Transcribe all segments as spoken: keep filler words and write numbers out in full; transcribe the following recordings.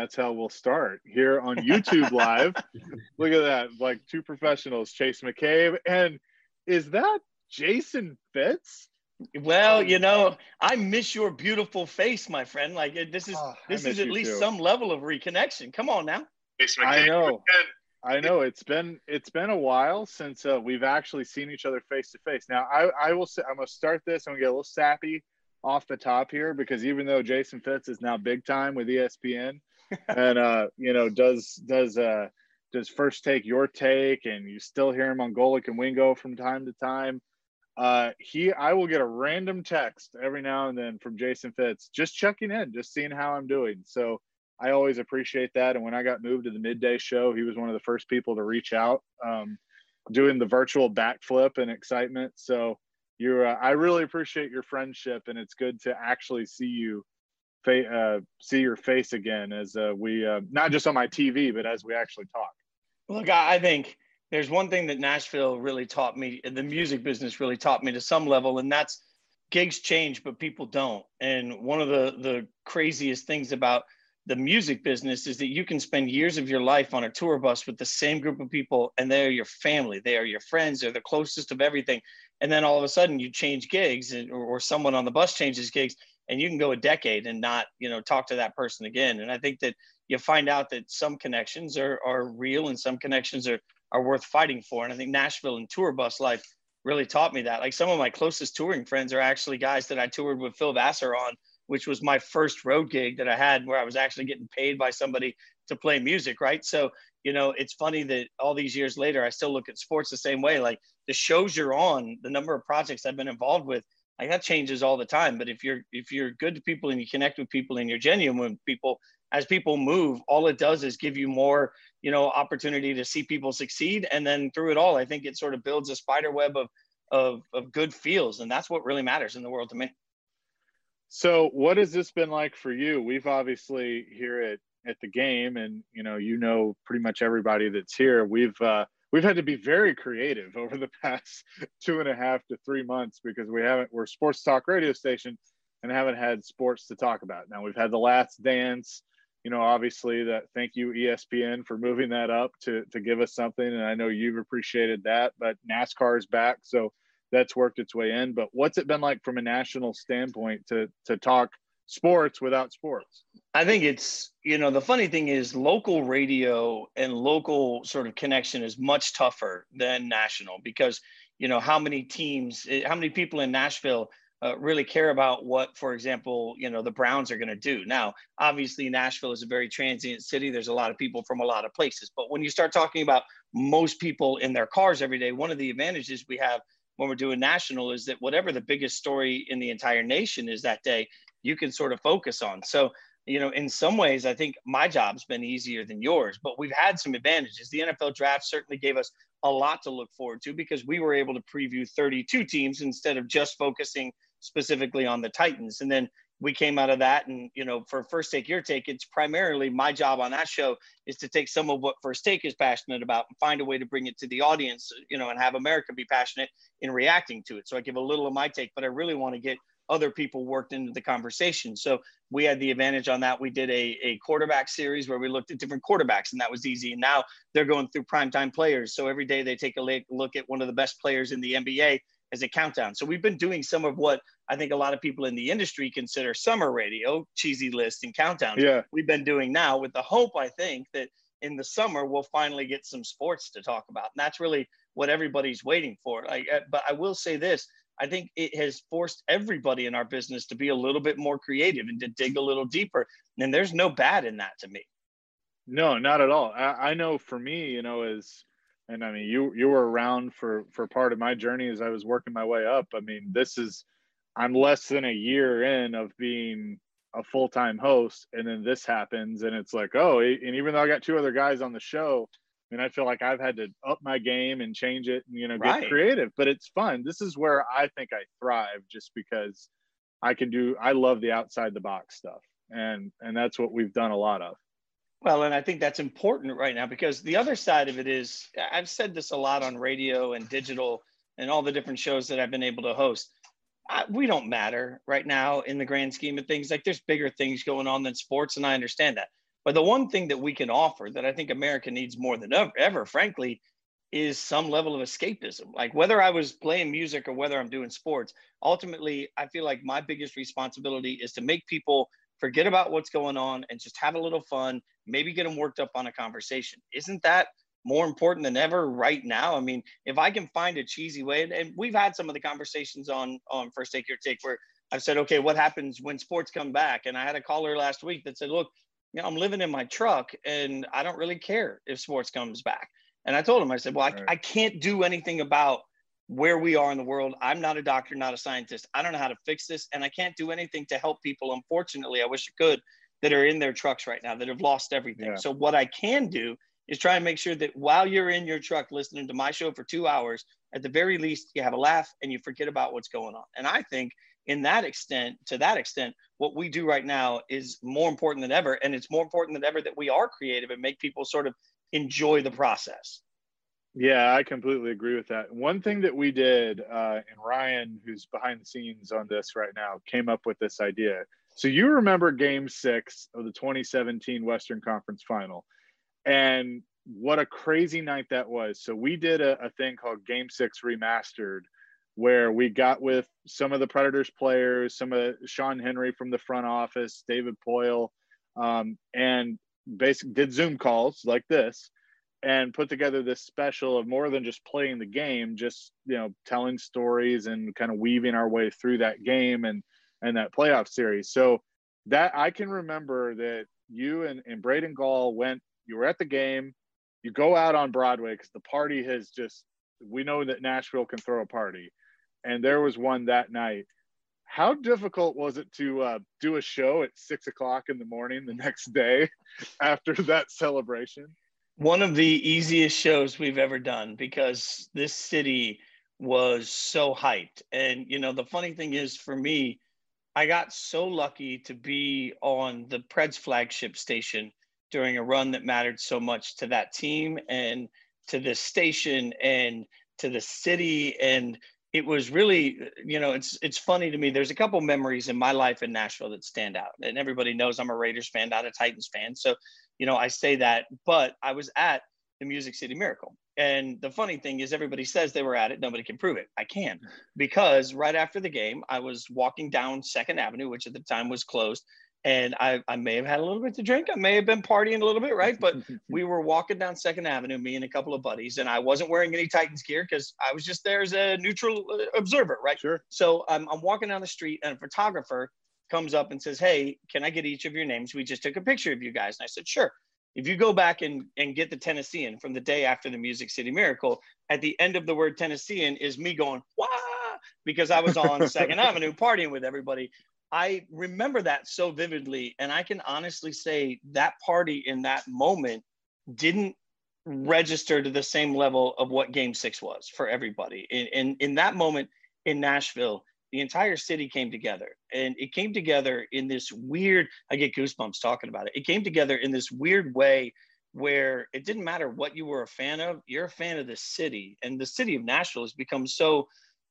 that's how we'll start here on YouTube Live. Look at that, like two professionals, Chase McCabe, and is that Jason Fitz? Well, you know, I miss your beautiful face, my friend. Like this is oh, this is at least too. some level of reconnection. Come on now. I know. I know it's been it's been a while since uh, we've actually seen each other face to face. Now, I I will say I'm gonna start this. I'm gonna get a little sappy off the top here because even though Jason Fitz is now big time with E S P N, and uh, you know does does uh does First Take Your Take, and you still hear him on Golic and Wingo from time to time. Uh, he, I will get a random text every now and then from Jason Fitz, just checking in, just seeing how I'm doing. So I always appreciate that. And when I got moved to the midday show, he was one of the first people to reach out, um, doing the virtual backflip and excitement. So you're, uh, I really appreciate your friendship, and it's good to actually see you, fa- uh, see your face again as uh, we, uh, not just on my T V, but as we actually talk. Look, I think there's one thing that Nashville really taught me, the music business really taught me to some level, and that's gigs change, but people don't. And one of the, the craziest things about the music business is that you can spend years of your life on a tour bus with the same group of people, and they're your family, they are your friends, they're the closest of everything. And then all of a sudden you change gigs, and, or, or someone on the bus changes gigs, and you can go a decade and not, you know, talk to that person again. And I think that you find out that some connections are, are real and some connections are, are worth fighting for. And I think Nashville and tour bus life really taught me that. Like some of my closest touring friends are actually guys that I toured with Phil Vassar on, which was my first road gig that I had where I was actually getting paid by somebody to play music, right? So, you know, it's funny that all these years later, I still look at sports the same way. Like the shows you're on, the number of projects I've been involved with, like that changes all the time. But if you're if you're good to people and you connect with people and you're genuine with people, as people move, all it does is give you more, you know, opportunity to see people succeed. And then through it all, I think it sort of builds a spider web of of of good feels. And that's what really matters in the world to me. So what has this been like for you? We've obviously here at, at the game, and, you know, you know, pretty much everybody that's here. We've, uh, we've had to be very creative over the past two and a half to three months because we haven't, we're a sports talk radio station and haven't had sports to talk about. Now we've had The Last Dance, you know, obviously that, thank you E S P N for moving that up to, to give us something. And I know you've appreciated that, but NASCAR is back. So that's worked its way in. But what's it been like from a national standpoint to to talk sports without sports? I think it's, you know, the funny thing is local radio and local sort of connection is much tougher than national because, you know, how many teams, how many people in Nashville uh, really care about what, for example, you know, the Browns are going to do. Now, obviously, Nashville is a very transient city. There's a lot of people from a lot of places. But when you start talking about most people in their cars every day, one of the advantages we have when we're doing national is that whatever the biggest story in the entire nation is that day, you can sort of focus on. So, you know, in some ways, I think my job's been easier than yours, but we've had some advantages. The N F L draft certainly gave us a lot to look forward to because we were able to preview thirty-two teams instead of just focusing specifically on the Titans. And then we came out of that. And, you know, for First Take Your Take, it's primarily my job on that show is to take some of what First Take is passionate about and find a way to bring it to the audience, you know, and have America be passionate in reacting to it. So I give a little of my take, but I really want to get other people worked into the conversation. So we had the advantage on that. We did a, a quarterback series where we looked at different quarterbacks, and that was easy. And now they're going through primetime players. So every day they take a look at one of the best players in the N B A as a countdown. So we've been doing some of what I think a lot of people in the industry consider summer radio, cheesy lists and countdowns. Yeah. We've been doing now with the hope, I think, that in the summer we'll finally get some sports to talk about. And that's really what everybody's waiting for. Like, but I will say this, I think it has forced everybody in our business to be a little bit more creative and to dig a little deeper. And there's no bad in that to me. No, not at all. I, I know for me, you know, as, and I mean, you, you were around for, for part of my journey as I was working my way up. I mean, this is, I'm less than a year in of being a full-time host. And then this happens and it's like, oh, and even though I got two other guys on the show, I mean, I feel like I've had to up my game and change it and, you know, get Right. creative, but it's fun. This is where I think I thrive just because I can do, I love the outside the box stuff. And, and that's what we've done a lot of. Well, and I think that's important right now because the other side of it is, I've said this a lot on radio and digital and all the different shows that I've been able to host. I, we don't matter right now in the grand scheme of things. Like there's bigger things going on than sports. And I understand that. But the one thing that we can offer that I think America needs more than ever, ever frankly, is some level of escapism. Like whether I was playing music or whether I'm doing sports, ultimately, I feel like my biggest responsibility is to make people forget about what's going on and just have a little fun, maybe get them worked up on a conversation. Isn't that more important than ever right now? I mean, if I can find a cheesy way, and we've had some of the conversations on, on First Take Your Take where I've said, okay, what happens when sports come back? And I had a caller last week that said, look, you know, I'm living in my truck and I don't really care if sports comes back. And I told him, I said, well, I, right. I can't do anything about where we are in the world. I'm not a doctor, not a scientist. I don't know how to fix this. And I can't do anything to help people. Unfortunately, I wish I could, that are in their trucks right now, that have lost everything. Yeah. So what I can do is try and make sure that while you're in your truck listening to my show for two hours, at the very least, you have a laugh and you forget about what's going on. And I think in that extent, to that extent, what we do right now is more important than ever. And it's more important than ever that we are creative and make people sort of enjoy the process. Yeah, I completely agree with that. One thing that we did, uh, and Ryan, who's behind the scenes on this right now, came up with this idea. So you remember game six of the twenty seventeen Western Conference Final, and what a crazy night that was. So we did a, a thing called Game Six Remastered, where we got with some of the Predators players, some of Sean Henry from the front office, David Poyle, um, and basically did Zoom calls like this and put together this special of more than just playing the game, just, you know, telling stories and kind of weaving our way through that game and, and that playoff series. So that I can remember that you and, and Braden Gall went, you were at the game, you go out on Broadway because the party has just, we know that Nashville can throw a party. And there was one that night. How difficult was it to uh, do a show at six o'clock in the morning the next day after that celebration? One of the easiest shows we've ever done because this city was so hyped. And, you know, the funny thing is for me, I got so lucky to be on the Preds flagship station during a run that mattered so much to that team and to this station and to the city. And it was really, you know, it's it's funny to me. There's a couple memories in my life in Nashville that stand out. And everybody knows I'm a Raiders fan, not a Titans fan. So, you know, I say that, but I was at the Music City Miracle. And the funny thing is everybody says they were at it. Nobody can prove it. I can, because right after the game, I was walking down Second Avenue, which at the time was closed. And I, I may have had a little bit to drink. I may have been partying a little bit, right? But we were walking down Second Avenue, me and a couple of buddies, and I wasn't wearing any Titans gear because I was just there as a neutral observer, right? Sure. So um, I'm walking down the street, and a photographer comes up and says, hey, can I get each of your names? We just took a picture of you guys. And I said, sure. If you go back and, and get the Tennessean from the day after the Music City Miracle, at the end of the word Tennessean is me going, wah, because I was on Second Avenue partying with everybody. I remember that so vividly. And I can honestly say that party in that moment didn't register to the same level of what game six was for everybody. In, in, in that moment in Nashville, the entire city came together, and it came together in this weird, I get goosebumps talking about it. It came together in this weird way where it didn't matter what you were a fan of, you're a fan of the city. And the city of Nashville has become so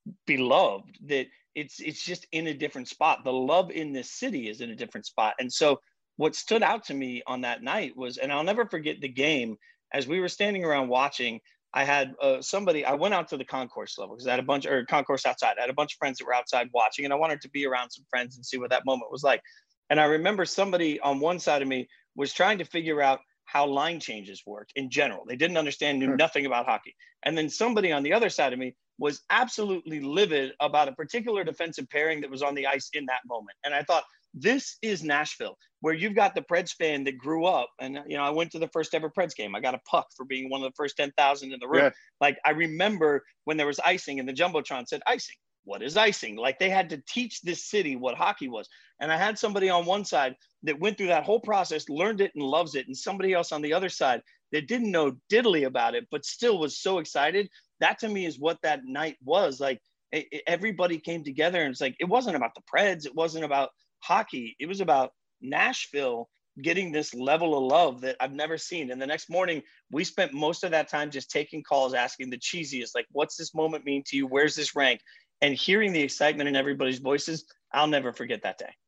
beloved that it's it's just in a different spot. The love in this city is in a different spot. And so what stood out to me on that night was, and I'll never forget the game, as we were standing around watching, I had uh, somebody, I went out to the concourse level because I had a bunch, or concourse outside. I had a bunch of friends that were outside watching, and I wanted to be around some friends and see what that moment was like. And I remember somebody on one side of me was trying to figure out how line changes worked in general. They didn't understand, knew nothing about hockey. And then somebody on the other side of me was absolutely livid about a particular defensive pairing that was on the ice in that moment. And I thought, this is Nashville, where you've got the Preds fan that grew up. And, you know, I went to the first ever Preds game. I got a puck for being one of the first ten thousand in the room. Yeah. Like, I remember when there was icing and the Jumbotron said icing. What is icing? Like, they had to teach this city what hockey was. And I had somebody on one side that went through that whole process, learned it and loves it. And somebody else on the other side that didn't know diddly about it, but still was so excited. That to me is what that night was. Like, it, it, everybody came together, and it's like, it wasn't about the Preds. It wasn't about hockey. It was about Nashville getting this level of love that I've never seen. And the next morning, we spent most of that time just taking calls, asking the cheesiest, like, what's this moment mean to you? Where's this rank? And hearing the excitement in everybody's voices, I'll never forget that day.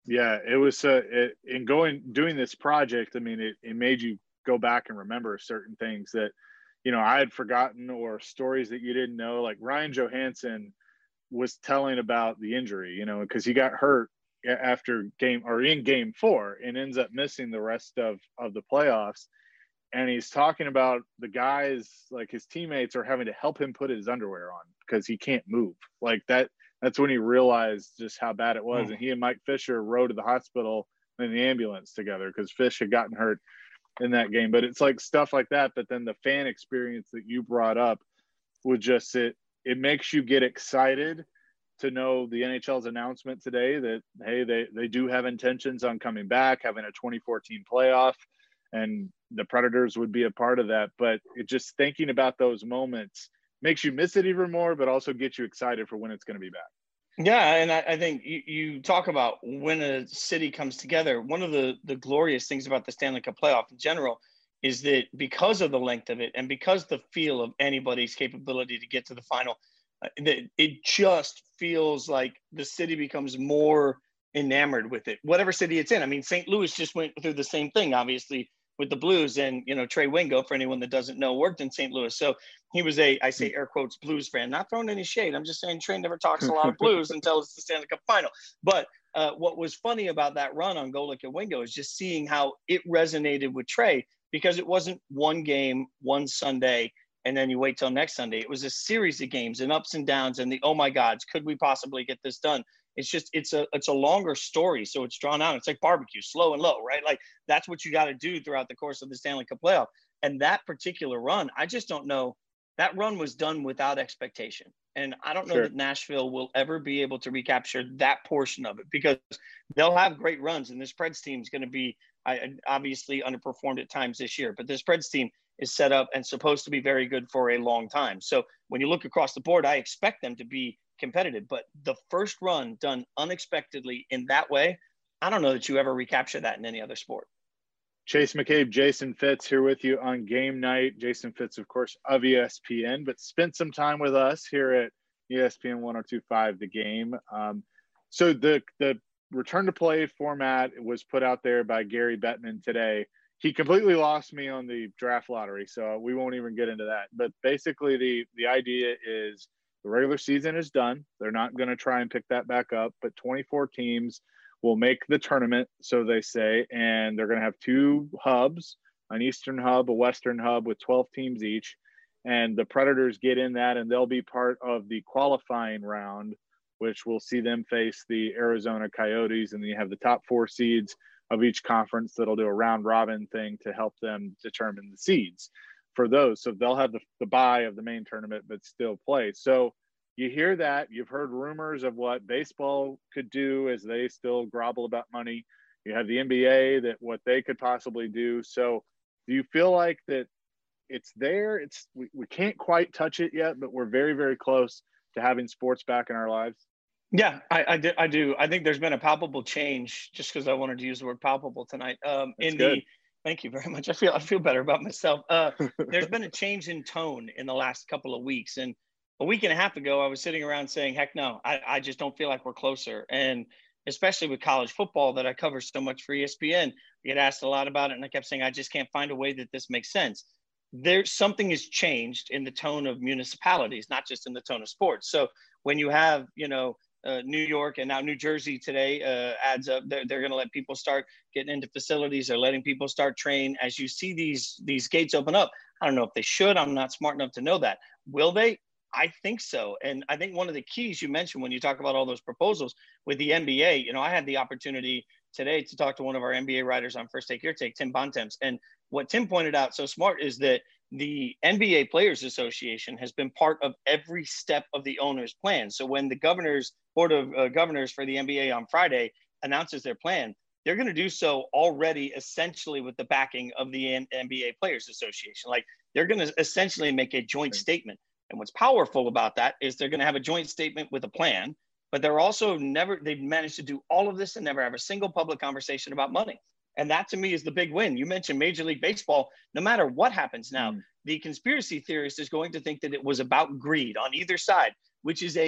Yeah, it was uh, it, in going doing this project. I mean, it, it made you go back and remember certain things that, you know, I had forgotten, or stories that you didn't know. Like Ryan Johansson was telling about the injury, you know, because he got hurt after game or in game four and ends up missing the rest of of the playoffs. And he's talking about the guys, like his teammates are having to help him put his underwear on because he can't move. Like that, that's when he realized just how bad it was. Mm. And he and Mike Fisher rode to the hospital in the ambulance together because Fish had gotten hurt in that game. But it's like stuff like that. But then the fan experience that you brought up would just, it, it makes you get excited to know the N H L's announcement today that, hey, they, they do have intentions on coming back, having a twenty fourteen playoff, and the Predators would be a part of that. But it just thinking about those moments makes you miss it even more, but also gets you excited for when it's going to be back. Yeah, and I, I think you, you talk about when a city comes together. One of the, the glorious things about the Stanley Cup playoff in general is that because of the length of it and because the feel of anybody's capability to get to the final, uh, that it just feels like the city becomes more enamored with it, whatever city it's in. I mean, Saint Louis just went through the same thing, obviously, with the Blues. And, you know, Trey Wingo, for anyone that doesn't know, worked in Saint Louis. So he was a, I say air quotes, Blues fan, not throwing any shade. I'm just saying Trey never talks a lot of Blues until it's the Stanley Cup final. But uh, what was funny about that run on Golic and Wingo is just seeing how it resonated with Trey, because it wasn't one game, one Sunday, and then you wait till next Sunday. It was a series of games and ups and downs and the, oh my gods, could we possibly get this done? It's just, it's a, it's a longer story. So it's drawn out. It's like barbecue, slow and low, right? Like that's what you got to do throughout the course of the Stanley Cup playoff. And that particular run, I just don't know. That run was done without expectation. And I don't know Sure. that Nashville will ever be able to recapture that portion of it, because they'll have great runs. And this Preds team is going to be, I obviously underperformed at times this year, but this Preds team is set up and supposed to be very good for a long time. So when you look across the board, I expect them to be competitive, but the first run done unexpectedly in that way, I don't know that you ever recapture that in any other sport. Chase McCabe, Jason Fitz here with you on game night. Jason Fitz, of course, of E S P N, but spent some time with us here at E S P N one oh two point five The Game. Um, so the the return to play format was put out there by Gary Bettman today. He completely lost me on the draft lottery, so we won't even get into that. But basically, the the idea is the regular season is done. They're not going to try and pick that back up, but twenty-four teams will make the tournament, so they say, and they're going to have two hubs, an Eastern hub, a Western hub with twelve teams each, and the Predators get in that, and they'll be part of the qualifying round, which will see them face the Arizona Coyotes, and then you have the top four seeds of each conference that'll do a round robin thing to help them determine the seeds for those. So they'll have the, the bye of the main tournament, but still play. So you hear that. You've heard rumors of what baseball could do as they still grovel about money. You have the N B A, that what they could possibly do. So do you feel like that it's there? It's we, we can't quite touch it yet, but we're very, very close to having sports back in our lives? Yeah, I, I, do, I do. I think there's been a palpable change, just because I wanted to use the word palpable tonight. Um, in good. the, thank you very much. I feel I feel better about myself. Uh, there's been a change in tone in the last couple of weeks, and a week and a half ago, I was sitting around saying, "Heck no, I, I just don't feel like we're closer." And especially with college football that I cover so much for E S P N, I get asked a lot about it, and I kept saying, "I just can't find a way that this makes sense." There's something has changed in the tone of municipalities, not just in the tone of sports. So when you have, you know, Uh, New York and now New Jersey today uh, adds up. They're, they're going to let people start getting into facilities. They're letting people start train. As you see these these gates open up, I don't know if they should. I'm not smart enough to know that. Will they? I think so. And I think one of the keys you mentioned when you talk about all those proposals with the N B A, you know, I had the opportunity today to talk to one of our N B A writers on First Take Your Take, Tim Bontemps. And what Tim pointed out so smart is that the N B A Players Association has been part of every step of the owner's plan. So when the governor's board of uh, governors for the N B A on Friday announces their plan, they're going to do so already essentially with the backing of the N B A Players Association. Like they're going to essentially make a joint statement. And what's powerful about that is they're going to have a joint statement with a plan, but they're also never, they've managed to do all of this and never have a single public conversation about money. And that to me is the big win. You mentioned Major League Baseball. No matter what happens now, mm. the conspiracy theorist is going to think that it was about greed on either side, which is a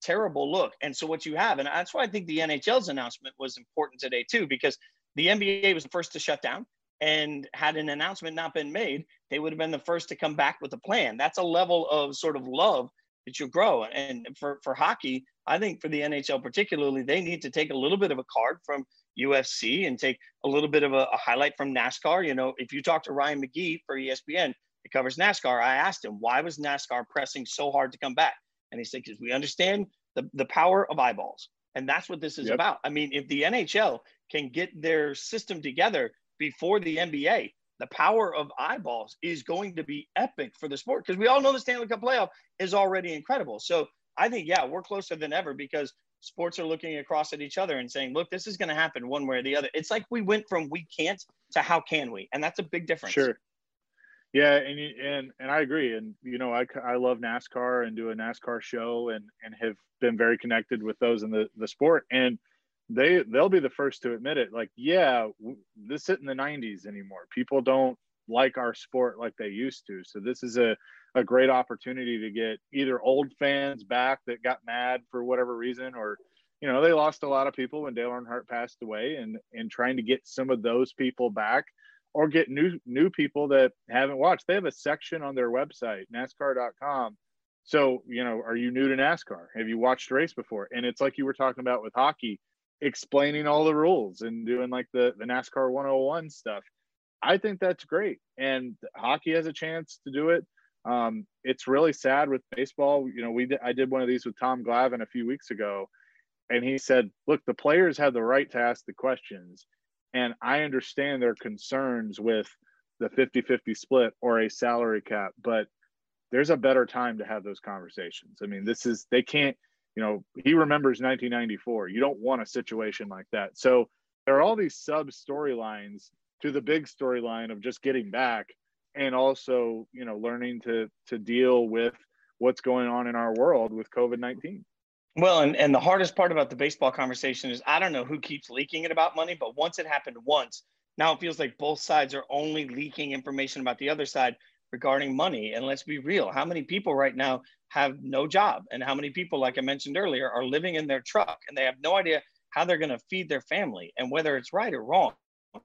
terrible look. And so what you have, and that's why I think the N H L's announcement was important today too, because the N B A was the first to shut down, and had an announcement not been made, they would have been the first to come back with a plan. That's a level of sort of love that you grow. And for, for hockey, I think for the N H L particularly, they need to take a little bit of a card from U F C and take a little bit of a, a highlight from NASCAR. You know, if you talk to Ryan McGee for E S P N, it covers NASCAR. I asked him, why was NASCAR pressing so hard to come back? And he said, because we understand the, the power of eyeballs. And that's what this is Yep. about. I mean, if the N H L can get their system together before the N B A, the power of eyeballs is going to be epic for the sport, because we all know the Stanley Cup playoff is already incredible. So I think, yeah, we're closer than ever, because sports are looking across at each other and saying, look, this is going to happen one way or the other. It's like we went from we can't to how can we? And that's a big difference. Sure. Yeah, and and and I agree. And you know, I, I love NASCAR and do a NASCAR show, and and have been very connected with those in the the sport. And they they'll be the first to admit it. Like, yeah, this isn't the nineties anymore. People don't like our sport like they used to. So this is a a great opportunity to get either old fans back that got mad for whatever reason, or you know, they lost a lot of people when Dale Earnhardt passed away, and and trying to get some of those people back, or get new new people that haven't watched. They have a section on their website, NASCAR dot com. So, you know, are you new to NASCAR? Have you watched a race before? And it's like you were talking about with hockey, explaining all the rules and doing like the, the NASCAR one oh one stuff. I think that's great. And hockey has a chance to do it. Um, it's really sad with baseball. You know, we did, I did one of these with Tom Glavine a few weeks ago, and he said, look, the players have the right to ask the questions. And I understand their concerns with the fifty-fifty split or a salary cap, but there's a better time to have those conversations. I mean, this is, they can't, you know, he remembers nineteen ninety-four. You don't want a situation like that. So there are all these sub storylines to the big storyline of just getting back, and also, you know, learning to to deal with what's going on in our world with COVID nineteen. Well, and, and the hardest part about the baseball conversation is, I don't know who keeps leaking it about money, but once it happened once, now it feels like both sides are only leaking information about the other side regarding money. And let's be real, how many people right now have no job? And how many people, like I mentioned earlier, are living in their truck and they have no idea how they're going to feed their family? And whether it's right or wrong,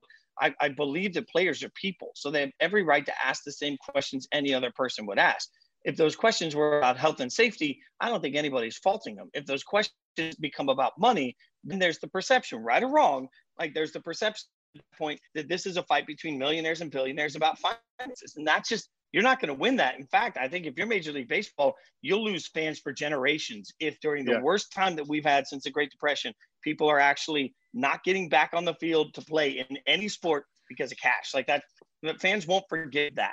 I, I believe that players are people. So they have every right to ask the same questions any other person would ask. If those questions were about health and safety, I don't think anybody's faulting them. If those questions become about money, then there's the perception, right or wrong, like there's the perception point that this is a fight between millionaires and billionaires about finances. And that's just, you're not going to win that. In fact, I think if you're Major League Baseball, you'll lose fans for generations if during the yeah. worst time that we've had since the Great Depression, people are actually not getting back on the field to play in any sport because of cash. Like that, the fans won't forget that.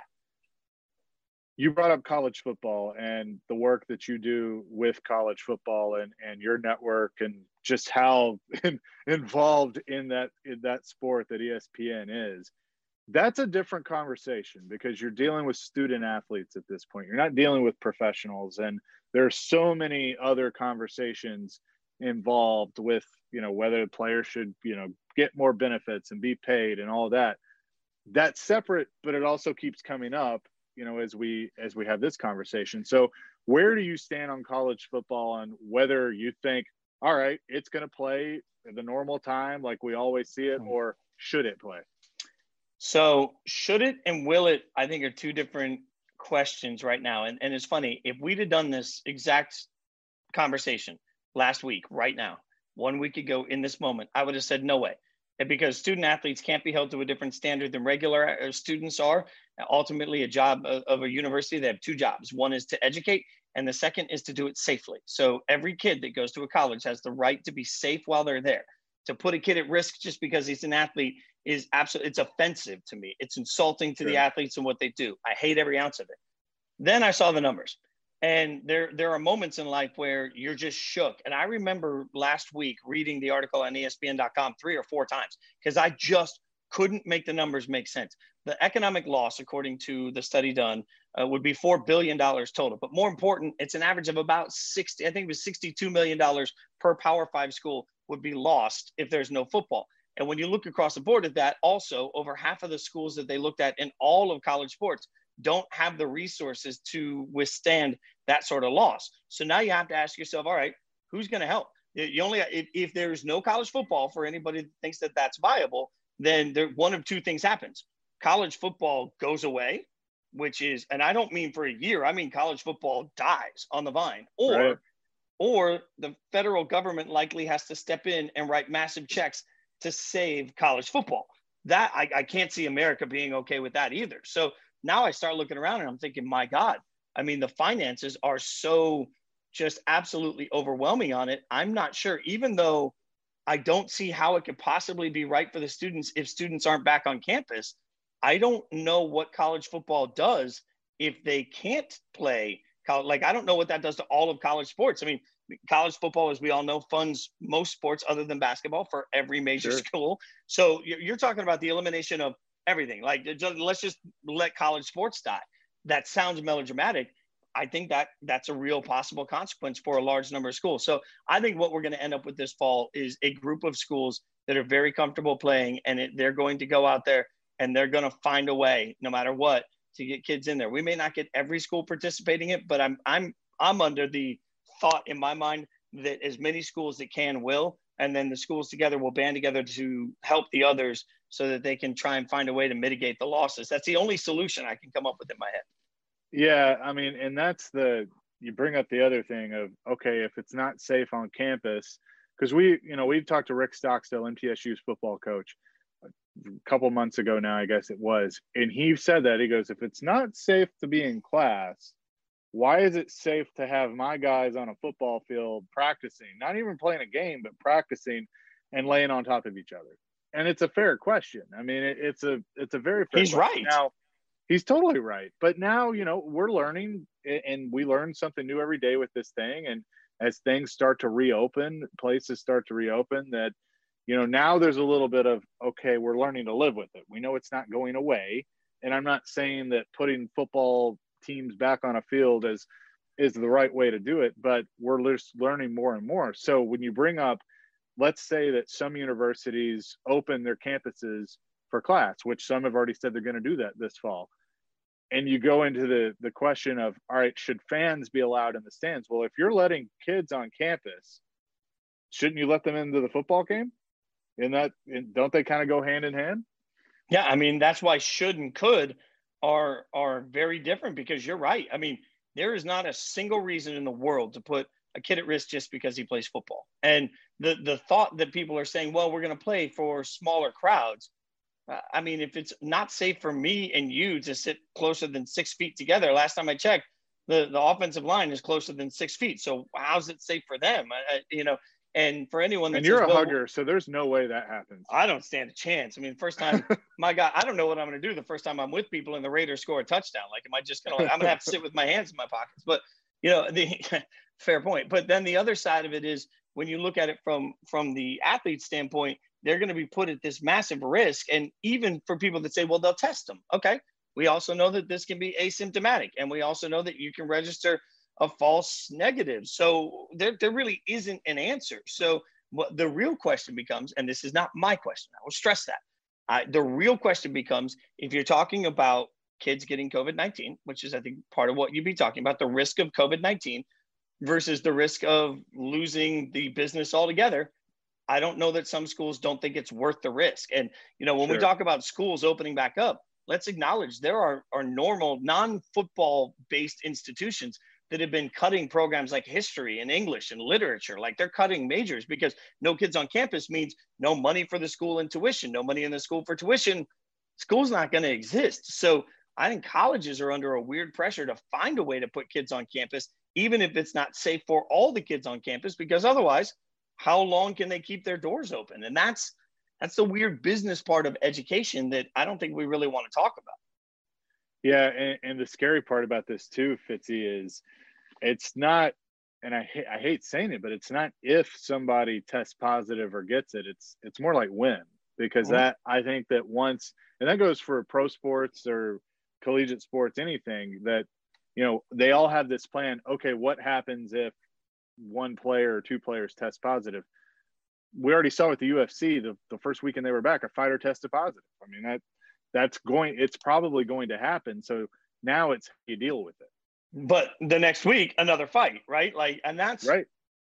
You brought up college football and the work that you do with college football and, and your network, and just how involved in that in that sport that E S P N is. That's a different conversation, because you're dealing with student athletes at this point. You're not dealing with professionals, and there are so many other conversations involved with, you know, whether the player should, you know, get more benefits and be paid and all that. That's separate, but it also keeps coming up, you know, as we as we have this conversation. So where do you stand on college football, on whether you think, all right, it's going to play at the normal time like we always see it, or should it play? So should it and will it, I think, are two different questions right now. And, and it's funny, if we'd have done this exact conversation last week, right now, one week ago in this moment, I would have said no way. And because student athletes can't be held to a different standard than regular students are. Ultimately, a job of a university, they have two jobs. One is to educate, and the second is to do it safely. So every kid that goes to a college has the right to be safe while they're there. To put a kid at risk just because he's an athlete is absolutely, it's offensive to me. It's insulting to sure. the athletes and what they do. I hate every ounce of it. Then I saw the numbers. And there, there are moments in life where you're just shook. And I remember last week reading the article on E S P N dot com three or four times, because I just couldn't make the numbers make sense. The economic loss, according to the study done, uh, would be four billion dollars total. But more important, it's an average of about sixty, I think it was sixty-two million dollars per Power Five school would be lost if there's no football. And when you look across the board at that, also over half of the schools that they looked at in all of college sports don't have the resources to withstand that sort of loss. So now you have to ask yourself, all right, who's going to help? You only if, if there's no college football for anybody that thinks that that's viable, then there one of two things happens. College football goes away, which is, and I don't mean for a year, I mean college football dies on the vine, or right. or the federal government likely has to step in and write massive checks to save college football. That I, I can't see America being okay with that either. So now I start looking around and I'm thinking, my God, I mean, the finances are so just absolutely overwhelming on it. I'm not sure, even though I don't see how it could possibly be right for the students if students aren't back on campus. I don't know what college football does if they can't play college. Like, I don't know what that does to all of college sports. I mean, college football, as we all know, funds most sports other than basketball for every major sure. school. So you're talking about the elimination of everything. Like, let's just let college sports die. That sounds melodramatic. I think that that's a real possible consequence for a large number of schools. So I think what we're going to end up with this fall is a group of schools that are very comfortable playing, and it, they're going to go out there and they're going to find a way, no matter what, to get kids in there. We may not get every school participating in it, but I'm I'm I'm under the thought in my mind that as many schools that can will, and then the schools together will band together to help the others so that they can try and find a way to mitigate the losses. That's the only solution I can come up with in my head. Yeah, I mean, and that's the, you bring up the other thing of, okay, if it's not safe on campus, because we, you know, we've talked to Rick Stockstill, M T S U's football coach, a couple months ago now, I guess it was. And he said that, he goes, if it's not safe to be in class, why is it safe to have my guys on a football field practicing, not even playing a game, but practicing and laying on top of each other? And it's a fair question. I mean, it, it's a, it's a very fair He's question. right. Now, he's totally right. But now, you know, we're learning, and we learn something new every day with this thing. And as things start to reopen, places start to reopen, that, you know, now there's a little bit of, okay, we're learning to live with it. We know it's not going away. And I'm not saying that putting football teams back on a field is, is the right way to do it, but we're just learning more and more. So when you bring up, let's say that some universities open their campuses for class, which some have already said they're going to do that this fall. And you go into the the question of, all right, should fans be allowed in the stands? Well, if you're letting kids on campus, shouldn't you let them into the football game? In that, in, don't they kind of go hand in hand? Yeah, I mean, that's why should and could are are very different, because you're right. I mean, there is not a single reason in the world to put a kid at risk just because he plays football. And the the thought that people are saying, well, we're going to play for smaller crowds. I mean, if it's not safe for me and you to sit closer than six feet together, last time I checked, the, the offensive line is closer than six feet. So how's it safe for them? I, I, you know, and for anyone that and you're says, a well, hugger, so there's no way that happens. I don't stand a chance. I mean, first time, my God, I don't know what I'm going to do the first time I'm with people and the Raiders score a touchdown. Like, am I just going to, I'm going to have to sit with my hands in my pockets. But, you know, the fair point. But then the other side of it is, when you look at it from, from the athlete standpoint, they're going to be put at this massive risk. And even for people that say, well, they'll test them. Okay. We also know that this can be asymptomatic. And we also know that you can register a false negative. So there, there really isn't an answer. So what the real question becomes, and this is not my question, I will stress that. Uh, the real question becomes, if you're talking about kids getting COVID nineteen, which is, I think, part of what you'd be talking about, the risk of COVID nineteen versus the risk of losing the business altogether, I don't know that some schools don't think it's worth the risk. And, you know, when sure. we talk about schools opening back up, let's acknowledge there are, are normal non-football based institutions that have been cutting programs like history and English and literature. Like, they're cutting majors because no kids on campus means no money for the school in tuition, no money in the school for tuition. School's not going to exist. So I think colleges are under a weird pressure to find a way to put kids on campus, even if it's not safe for all the kids on campus, because otherwise, how long can they keep their doors open? And that's that's the weird business part of education that I don't think we really want to talk about. Yeah, and, and the scary part about this too, Fitzy, is it's not, and I ha- I hate saying it, but it's not if somebody tests positive or gets it. It's it's more like when, because mm-hmm. that I think that once, and that goes for pro sports or collegiate sports, anything, that, you know, they all have this plan. Okay, what happens if one player or two players test positive? We already saw with the U F C, the, the first weekend they were back, a fighter tested positive. I mean, that that's going, it's probably going to happen. So now it's how you deal with it. But the next week, another fight, right? Like, and that's right.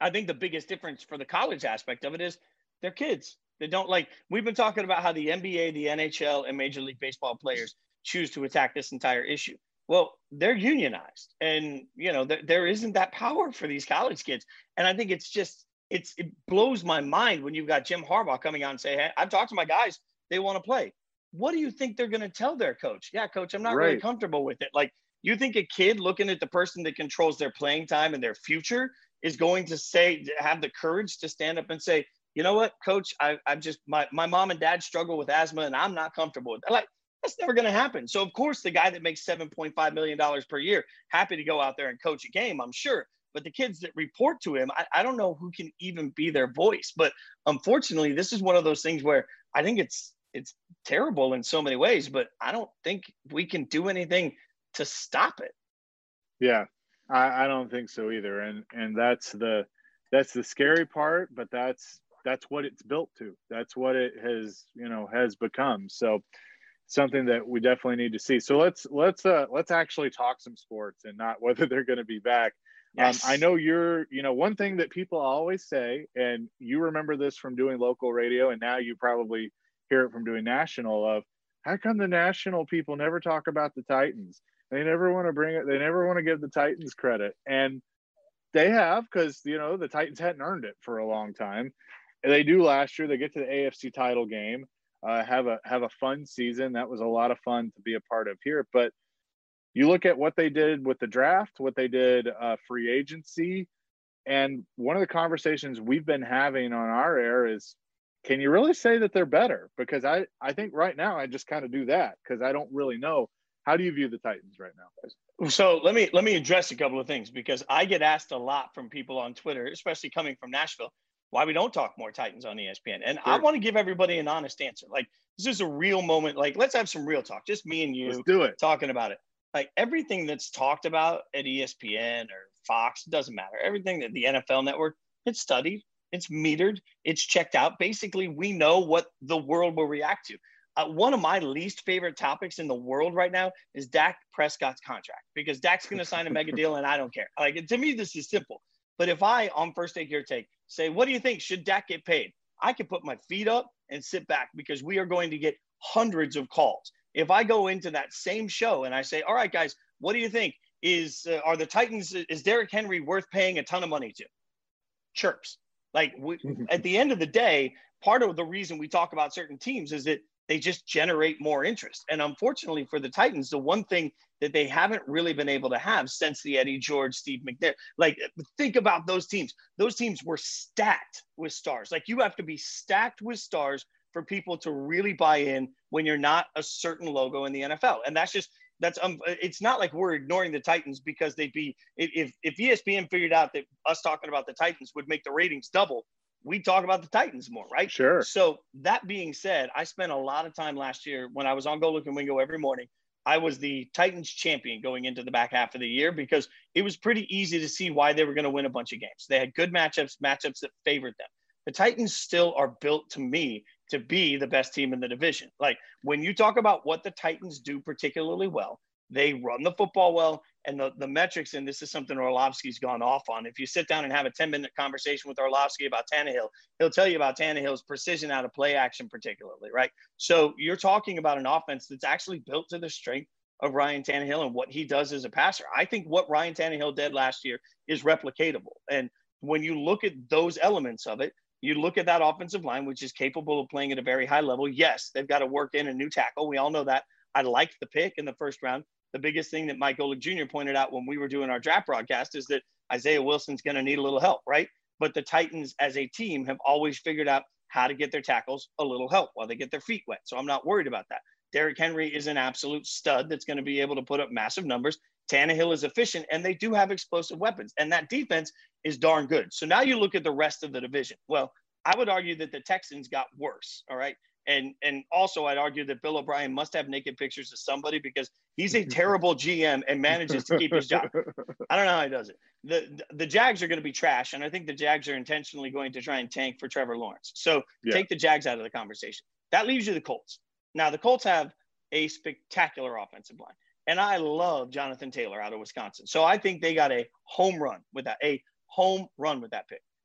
I think the biggest difference for the college aspect of it is they're kids. They don't like, we've been talking about how the N B A, the N H L, and Major League Baseball players choose to attack this entire issue. Well, they're unionized, and, you know, th- there isn't that power for these college kids. And I think it's just, it's, it blows my mind when you've got Jim Harbaugh coming out and say, hey, I've talked to my guys, they want to play. What do you think they're going to tell their coach? Yeah, coach, I'm not right. really comfortable with it. Like, you think a kid looking at the person that controls their playing time and their future is going to say, have the courage to stand up and say, you know what, coach, I, I'm just, my, my mom and dad struggle with asthma and I'm not comfortable with it. Like, that's never going to happen. So of course, the guy that makes seven point five million dollars per year, happy to go out there and coach a game, I'm sure. But the kids that report to him, I, I don't know who can even be their voice. But unfortunately, this is one of those things where I think it's, it's terrible in so many ways, but I don't think we can do anything to stop it. Yeah, I, I don't think so either. And, and that's the, that's the scary part, but that's, that's what it's built to. That's what it has, you know, has become. So something that we definitely need to see. So let's, let's, uh, let's actually talk some sports and not whether they're going to be back. Yes. Um, I know you're, you know, one thing that people always say, and you remember this from doing local radio, and now you probably hear it from doing national, of how come the national people never talk about the Titans? They never want to bring it. They never want to give the Titans credit. And they have, because, you know, the Titans hadn't earned it for a long time. They do last year. They get to the A F C title game, uh, have a have a fun season. That was a lot of fun to be a part of here. But you look at what they did with the draft, what they did uh, free agency, and one of the conversations we've been having on our air is, can you really say that they're better? Because I, I think right now I just kind of do that because I don't really know. How do you view the Titans right now? So let me let me address a couple of things, because I get asked a lot from people on Twitter, especially coming from Nashville, why we don't talk more Titans on E S P N. And sure. I want to give everybody an honest answer. Like, this is a real moment. Like, let's have some real talk. Just me and you let's do it. Talking about it. Like, everything that's talked about at E S P N or Fox, doesn't matter. Everything that the N F L Network, it's studied, it's metered, it's checked out. Basically, we know what the world will react to. Uh, one of my least favorite topics in the world right now is Dak Prescott's contract, because Dak's going to sign a mega deal and I don't care. Like, to me, this is simple. But if I, on First Take Your Take, say, what do you think? Should Dak get paid? I can put my feet up and sit back, because we are going to get hundreds of calls. If I go into that same show and I say, all right, guys, what do you think? Is uh, are the Titans, is Derrick Henry worth paying a ton of money to? Chirps. Like, we, at the end of the day, part of the reason we talk about certain teams is that they just generate more interest. And unfortunately for the Titans, the one thing that they haven't really been able to have since the Eddie George, Steve McNair, like, think about those teams. Those teams were stacked with stars. Like, you have to be stacked with stars for people to really buy in when you're not a certain logo in the N F L. And that's just, that's, um, it's not like we're ignoring the Titans because they'd be, if, if E S P N figured out that us talking about the Titans would make the ratings double, we talk about the Titans more, right? Sure. So that being said, I spent a lot of time last year when I was on Go Look and Wingo every morning. I was the Titans champion going into the back half of the year, because it was pretty easy to see why they were going to win a bunch of games. They had good matchups, matchups that favored them. The Titans still are built, to me, to be the best team in the division. Like, when you talk about what the Titans do particularly well, they run the football well, and the, the metrics, and this is something Orlovsky's gone off on. If you sit down and have a ten-minute conversation with Orlovsky about Tannehill, he'll tell you about Tannehill's precision out of play action particularly, right? So you're talking about an offense that's actually built to the strength of Ryan Tannehill and what he does as a passer. I think what Ryan Tannehill did last year is replicatable. And when you look at those elements of it, you look at that offensive line, which is capable of playing at a very high level. Yes, they've got to work in a new tackle. We all know that. I liked the pick in the first round. The biggest thing that Mike Golick Junior pointed out when we were doing our draft broadcast is that Isaiah Wilson's going to need a little help, right? But the Titans as a team have always figured out how to get their tackles a little help while they get their feet wet. So I'm not worried about that. Derrick Henry is an absolute stud that's going to be able to put up massive numbers. Tannehill is efficient, and they do have explosive weapons. And that defense is darn good. So now you look at the rest of the division. Well, I would argue that the Texans got worse, all right? And and also I'd argue that Bill O'Brien must have naked pictures of somebody, because he's a terrible G M and manages to keep his job. I don't know how he does it. The the Jags are going to be trash, and I think the Jags are intentionally going to try and tank for Trevor Lawrence. So yeah. Take the Jags out of the conversation. That leaves you the Colts. Now, the Colts have a spectacular offensive line, and I love Jonathan Taylor out of Wisconsin. So I think they got a home run with that, a home run with that pick.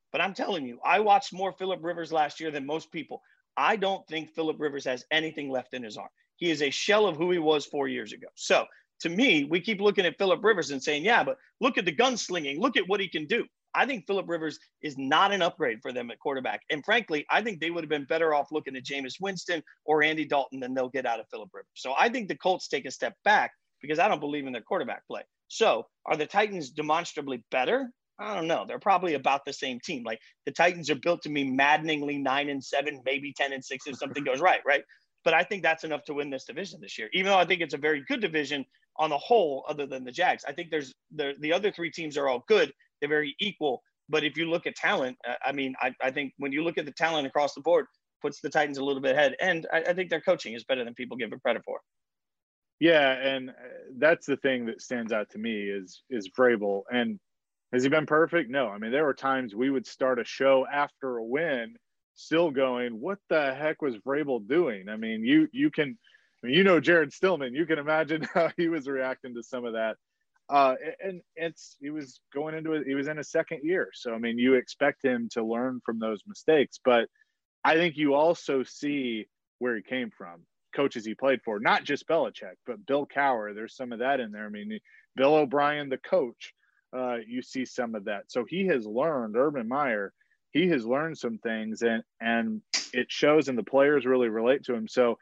But I'm telling you, I watched more Phillip Rivers last year than most people. I don't think Phillip Rivers has anything left in his arm. He is a shell of who he was four years ago. So to me, we keep looking at Phillip Rivers and saying, yeah, but look at the gunslinging. Look at what he can do. I think Phillip Rivers is not an upgrade for them at quarterback. And frankly, I think they would have been better off looking at Jameis Winston or Andy Dalton than they'll get out of Phillip Rivers. So I think the Colts take a step back because I don't believe in their quarterback play. So are the Titans demonstrably better? I don't know. They're probably about the same team. Like the Titans are built to be maddeningly nine and seven, maybe ten and six if something goes right, right? But I think that's enough to win this division this year, even though I think it's a very good division on the whole, other than the Jags. I think there's the, the other three teams are all good. They're very equal. But if you look at talent, uh, I mean, I, I think when you look at the talent across the board, puts the Titans a little bit ahead. And I, I think their coaching is better than people give it credit for. Yeah, and that's the thing that stands out to me is is Vrabel. And has he been perfect? No. I mean, there were times we would start a show after a win still going, what the heck was Vrabel doing? I mean, you you can I mean, you know Jared Stillman. You can imagine how he was reacting to some of that. Uh, and it's he was going into it. He was in his second year. So, I mean, you expect him to learn from those mistakes. But I think you also see where he came from, coaches he played for, not just Belichick, but Bill Cowher. There's some of that in there. I mean, Bill O'Brien, the coach, uh, you see some of that. So he has learned, Urban Meyer, he has learned some things, and and it shows, and the players really relate to him. So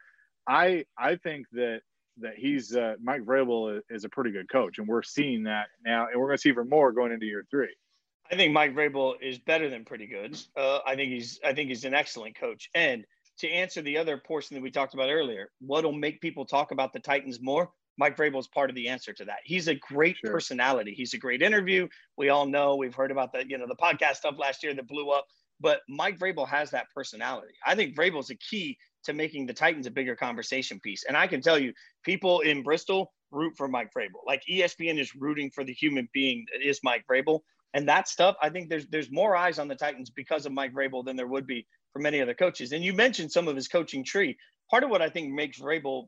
I I think that that he's uh, Mike Vrabel is a pretty good coach, and we're seeing that now, and we're going to see even more going into year three. I think Mike Vrabel is better than pretty good. Uh, I think he's I think he's an excellent coach. And to answer the other portion that we talked about earlier, what'll make people talk about the Titans more? Mike Vrabel is part of the answer to that. He's a great sure. personality. He's a great interview. We all know, we've heard about the, you know, the podcast stuff last year that blew up, but Mike Vrabel has that personality. I think Vrabel is a key to making the Titans a bigger conversation piece. And I can tell you, people in Bristol root for Mike Vrabel. Like E S P N is rooting for the human being that is Mike Vrabel. And that stuff, I think there's there's more eyes on the Titans because of Mike Vrabel than there would be for many other coaches. And you mentioned some of his coaching tree. Part of what I think makes Vrabel,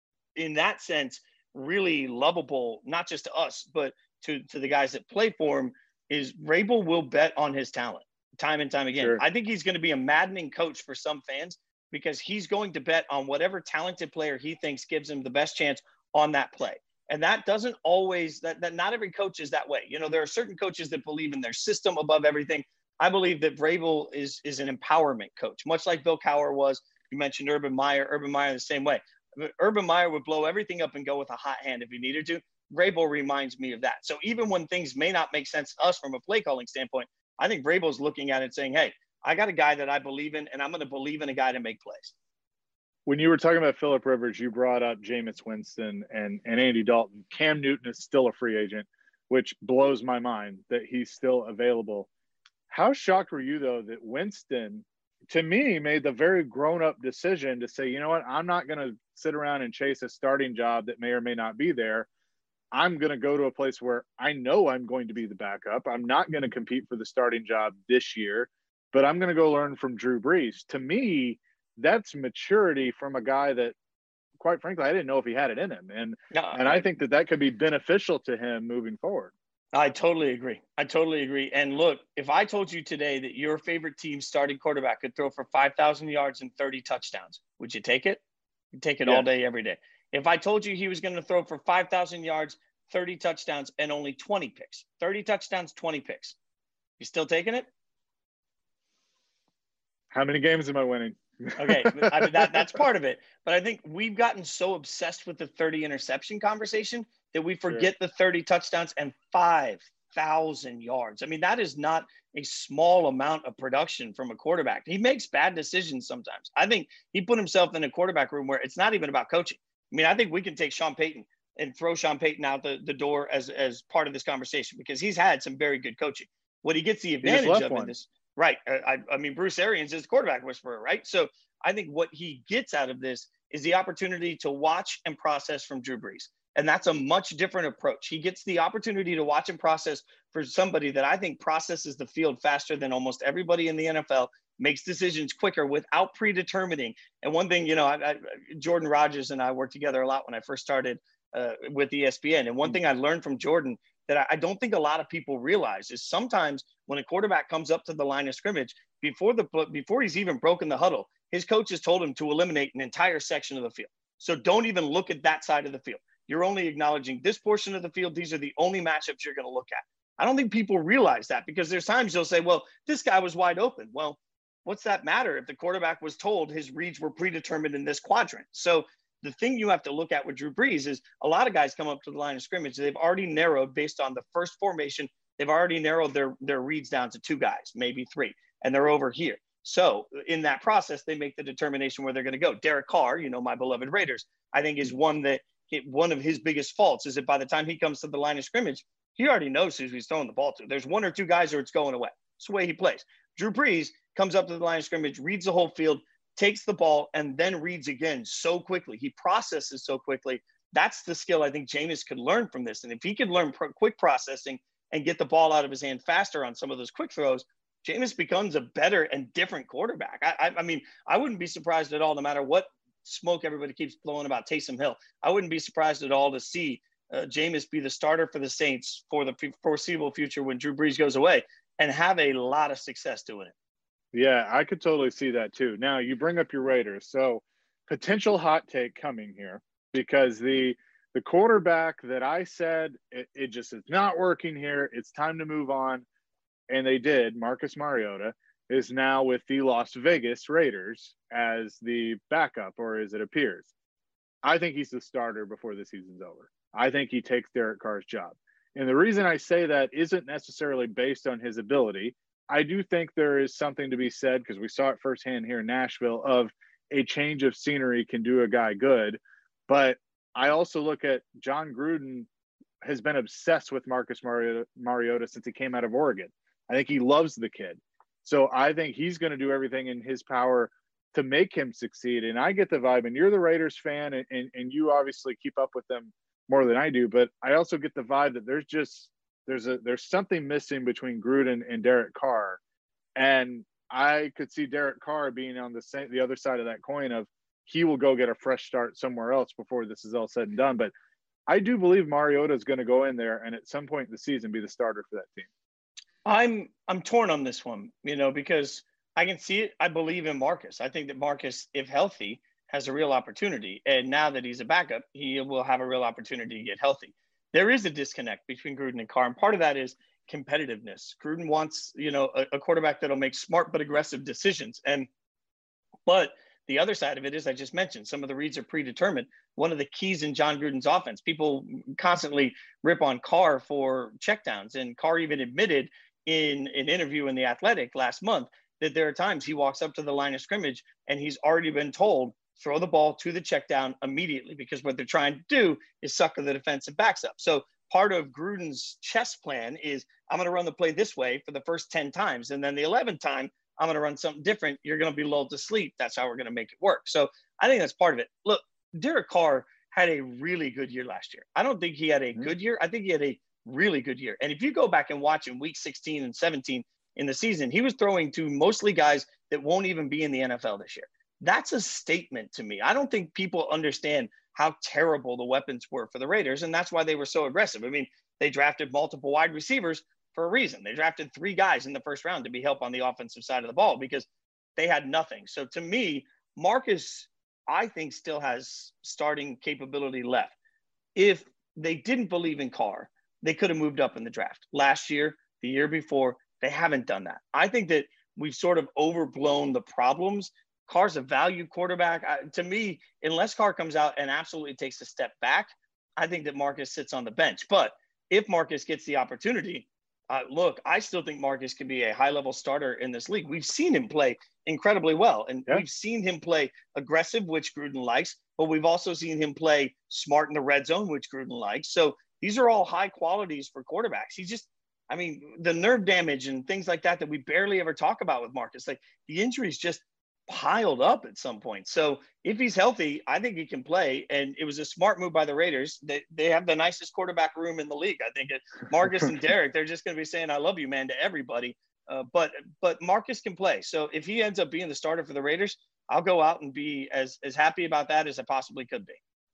in that sense, really lovable, not just to us, but to, to the guys that play for him, is Vrabel will bet on his talent time and time again. Sure. I think he's going to be a maddening coach for some fans because he's going to bet on whatever talented player he thinks gives him the best chance on that play. And that doesn't always, that, that not every coach is that way. You know, there are certain coaches that believe in their system above everything. I believe that Vrabel is, is an empowerment coach, much like Bill Cowher was. You mentioned Urban Meyer, Urban Meyer the same way. Urban Meyer would blow everything up and go with a hot hand if he needed to. Vrabel reminds me of that. So even when things may not make sense to us from a play calling standpoint, I think Vrabel's looking at it saying, hey, I got a guy that I believe in, and I'm going to believe in a guy to make plays. When you were talking about Phillip Rivers, you brought up Jameis Winston and, and Andy Dalton. Cam Newton is still a free agent, which blows my mind that he's still available. How shocked were you, though, that Winston, to me, made the very grown-up decision to say, you know what, I'm not going to sit around and chase a starting job that may or may not be there. I'm going to go to a place where I know I'm going to be the backup. I'm not going to compete for the starting job this year, but I'm going to go learn from Drew Brees. To me, that's maturity from a guy that, quite frankly, I didn't know if he had it in him. And, no, and I think that that could be beneficial to him moving forward. I totally agree. I totally agree. And look, if I told you today that your favorite team's starting quarterback could throw for five thousand yards and thirty touchdowns, would you take it? You'd take it yeah. all day, every day. If I told you he was going to throw for five thousand yards, thirty touchdowns, and only twenty picks, thirty touchdowns, twenty picks, you still taking it? How many games am I winning? Okay, I mean, that, that's part of it. But I think we've gotten so obsessed with the thirty interception conversation that we forget sure. the thirty touchdowns and five thousand yards. I mean, that is not a small amount of production from a quarterback. He makes bad decisions sometimes. I think he put himself in a quarterback room where it's not even about coaching. I mean, I think we can take Sean Payton and throw Sean Payton out the, the door as, as part of this conversation because he's had some very good coaching. What he gets the advantage of in this – Right. I, I mean, Bruce Arians is the quarterback whisperer, right? So I think what he gets out of this is the opportunity to watch and process from Drew Brees. And that's a much different approach. He gets the opportunity to watch and process for somebody that I think processes the field faster than almost everybody in the N F L, makes decisions quicker without predetermining. And one thing, you know, I, I, Jordan Rodgers and I worked together a lot when I first started uh, with E S P N. And one thing I learned from Jordan that I, I don't think a lot of people realize is sometimes when a quarterback comes up to the line of scrimmage, before the before he's even broken the huddle, his coach has told him to eliminate an entire section of the field. So don't even look at that side of the field. You're only acknowledging this portion of the field. These are the only matchups you're going to look at. I don't think people realize that, because there's times they'll say, well, this guy was wide open. Well, what's that matter if the quarterback was told his reads were predetermined in this quadrant? So the thing you have to look at with Drew Brees is a lot of guys come up to the line of scrimmage. They've already narrowed based on the first formation. They've already narrowed their, their reads down to two guys, maybe three, and they're over here. So in that process, they make the determination where they're going to go. Derek Carr, you know, my beloved Raiders, I think is one that it, one of his biggest faults is that by the time he comes to the line of scrimmage, he already knows who he's throwing the ball to. There's one or two guys or it's going away. It's the way he plays. Drew Brees comes up to the line of scrimmage, reads the whole field, takes the ball, and then reads again so quickly. He processes so quickly. That's the skill I think Jameis could learn from this. And if he could learn pro- quick processing and get the ball out of his hand faster on some of those quick throws, Jameis becomes a better and different quarterback. I, I, I mean, I wouldn't be surprised at all, no matter what smoke everybody keeps blowing about Taysom Hill. I wouldn't be surprised at all to see uh, Jameis be the starter for the Saints for the foreseeable future when Drew Brees goes away, and have a lot of success doing it. Yeah, I could totally see that too. Now, you bring up your Raiders. So potential hot take coming here, because the the quarterback that I said, it, it just is not working here. It's time to move on. And they did. Marcus Mariota is now with the Las Vegas Raiders as the backup, or as it appears. I think he's the starter before the season's over. I think he takes Derek Carr's job. And the reason I say that isn't necessarily based on his ability. I do think there is something to be said, because we saw it firsthand here in Nashville, of a change of scenery can do a guy good. But I also look at John Gruden has been obsessed with Marcus Mariota, Mariota since he came out of Oregon. I think he loves the kid. So I think he's going to do everything in his power to make him succeed. And I get the vibe, and you're the Raiders fan, and, and, and you obviously keep up with them more than I do, but I also get the vibe that there's just, there's a, there's something missing between Gruden and Derek Carr. And I could see Derek Carr being on the same, the other side of that coin of he will go get a fresh start somewhere else before this is all said and done. But I do believe Mariota is going to go in there and at some point in the season be the starter for that team. I'm I'm torn on this one, you know, because I can see it. I believe in Marcus. I think that Marcus, if healthy, has a real opportunity. And now that he's a backup, he will have a real opportunity to get healthy. There is a disconnect between Gruden and Carr, and part of that is competitiveness. Gruden wants, you know, a, a quarterback that'll make smart but aggressive decisions. And but the other side of it is, I just mentioned, some of the reads are predetermined. One of the keys in John Gruden's offense, people constantly rip on Carr for checkdowns, and Carr even admitted in an interview in The Athletic last month that there are times he walks up to the line of scrimmage and he's already been told, throw the ball to the check down immediately, because what they're trying to do is sucker the defensive backs up. So part of Gruden's chess plan is, I'm going to run the play this way for the first ten times. And then the eleventh time, I'm going to run something different. You're going to be lulled to sleep. That's how we're going to make it work. So I think that's part of it. Look, Derek Carr had a really good year last year. I don't think he had a mm-hmm. good year. I think he had a really good year. And if you go back and watch in week sixteen and seventeen in the season, he was throwing to mostly guys that won't even be in the N F L this year. That's a statement to me. I don't think people understand how terrible the weapons were for the Raiders, and that's why they were so aggressive. I mean, they drafted multiple wide receivers for a reason. They drafted three guys in the first round to be help on the offensive side of the ball because they had nothing. So to me, Marcus, I think, still has starting capability left. If they didn't believe in Carr, they could have moved up in the draft. Last year, the year before, they haven't done that. I think that we've sort of overblown the problems. Carr's a value quarterback. I, to me, unless Carr comes out and absolutely takes a step back, I think that Marcus sits on the bench. But if Marcus gets the opportunity, uh, look, I still think Marcus can be a high-level starter in this league. We've seen him play incredibly well, and yeah. we've seen him play aggressive, which Gruden likes, but we've also seen him play smart in the red zone, which Gruden likes. So these are all high qualities for quarterbacks. He just, I mean, the nerve damage and things like that that we barely ever talk about with Marcus, like the injuries just piled up at some point. So if he's healthy, I think he can play. And it was a smart move by the Raiders. They they have the nicest quarterback room in the league. I think it, Marcus and Derek, they're just going to be saying, I love you, man, to everybody. Uh, but but Marcus can play. So if he ends up being the starter for the Raiders, I'll go out and be as, as happy about that as I possibly could be.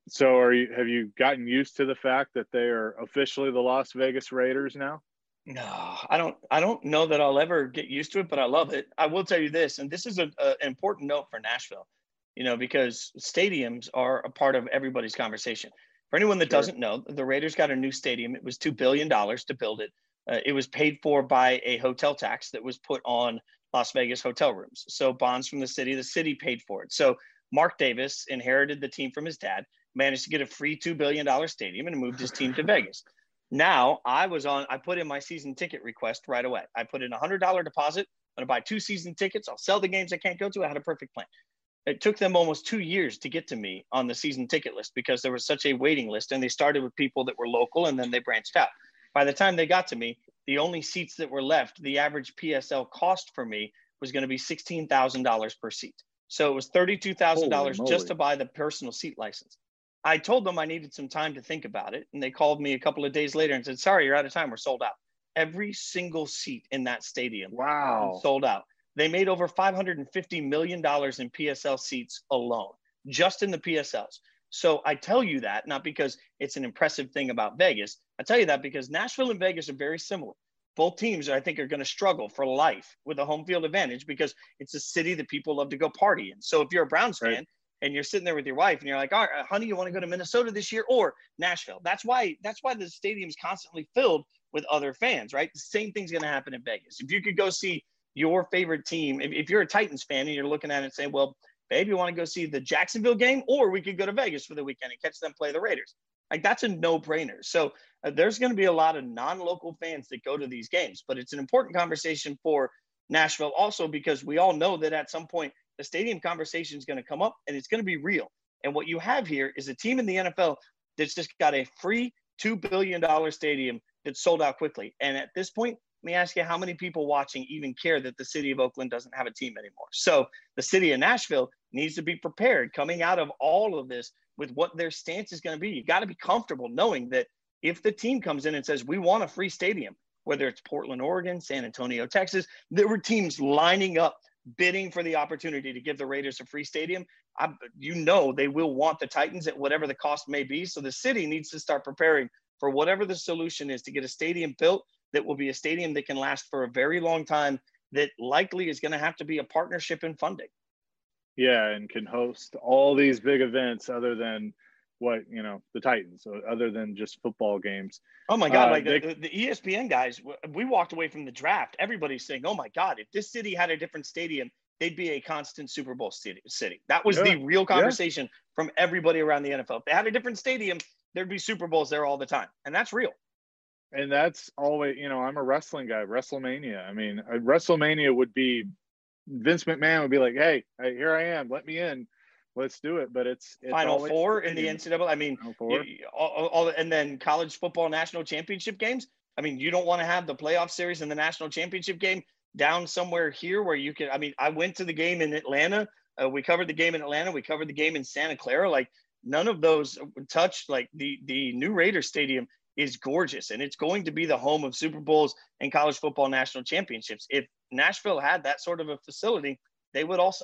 So are you, have you gotten used to the fact that they are officially the Las Vegas Raiders now? No, I don't. I don't know that I'll ever get used to it, but I love it. I will tell you this, and this is a, a, an important note for Nashville, you know, because stadiums are a part of everybody's conversation. For anyone that Sure. doesn't know, the Raiders got a new stadium. It was two billion dollars to build it. Uh, it was paid for by a hotel tax that was put on Las Vegas hotel rooms. So bonds from the city, the city paid for it. So Mark Davis inherited the team from his dad, managed to get a free two billion dollars stadium and moved his team to Vegas. Now I was on, I put in my season ticket request right away. I put in a hundred dollar deposit. I'm going to buy two season tickets. I'll sell the games I can't go to. I had a perfect plan. It took them almost two years to get to me on the season ticket list because there was such a waiting list, and they started with people that were local and then they branched out. By the time they got to me, the only seats that were left, the average P S L cost for me was going to be sixteen thousand dollars per seat. So it was thirty-two thousand dollars just to buy the personal seat license. I told them I needed some time to think about it. And they called me a couple of days later and said, sorry, you're out of time. We're sold out. Every single seat in that stadium Wow. sold out. They made over five hundred fifty million dollars in P S L seats alone, just in the P S Ls. So I tell you that not because it's an impressive thing about Vegas. I tell you that because Nashville and Vegas are very similar. Both teams, I think, are going to struggle for life with a home field advantage because it's a city that people love to go party in. So if you're a Browns fan, right, and you're sitting there with your wife and you're like, all right, honey, you want to go to Minnesota this year or Nashville? That's why that's why the stadium's constantly filled with other fans, right? The same thing's going to happen in Vegas. If you could go see your favorite team, if, if you're a Titans fan and you're looking at it and saying, well, babe, you want to go see the Jacksonville game, or we could go to Vegas for the weekend and catch them play the Raiders. Like, that's a no-brainer. So uh, there's going to be a lot of non-local fans that go to these games, but it's an important conversation for Nashville also because we all know that at some point the stadium conversation is going to come up and it's going to be real. And what you have here is a team in the N F L that's just got a free two billion dollars stadium that's sold out quickly. And at this point, let me ask you, how many people watching even care that the city of Oakland doesn't have a team anymore? So the city of Nashville needs to be prepared coming out of all of this with what their stance is going to be. You got to be comfortable knowing that if the team comes in and says, we want a free stadium, whether it's Portland, Oregon, San Antonio, Texas, there were teams lining up bidding for the opportunity to give the Raiders a free stadium. I, you know, they will want the Titans at whatever the cost may be. So the city needs to start preparing for whatever the solution is to get a stadium built that will be a stadium that can last for a very long time, that likely is going to have to be a partnership in funding. Yeah, and can host all these big events other than what, you know, the Titans, so other than just football games. Oh my God. Uh, like they, the, the E S P N guys, we walked away from the draft. Everybody's saying, oh my God, if this city had a different stadium, they'd be a constant Super Bowl city. That was yeah, the real conversation yeah. from everybody around the N F L. If they had a different stadium, there'd be Super Bowls there all the time. And that's real. And that's always, you know, I'm a wrestling guy, WrestleMania. I mean, a WrestleMania would be, Vince McMahon would be like, hey, hey, here I am, let me in. Let's do it. But it's, it's Final Four in the N C double A. I mean, you, all, all, and then college football national championship games. I mean, you don't want to have the playoff series and the national championship game down somewhere here where you can. I mean, I went to the game in Atlanta. Uh, we covered the game in Atlanta. We covered the game in Santa Clara. Like, none of those touched. Like, the the new Raider Stadium is gorgeous, and it's going to be the home of Super Bowls and college football national championships. If Nashville had that sort of a facility, they would also.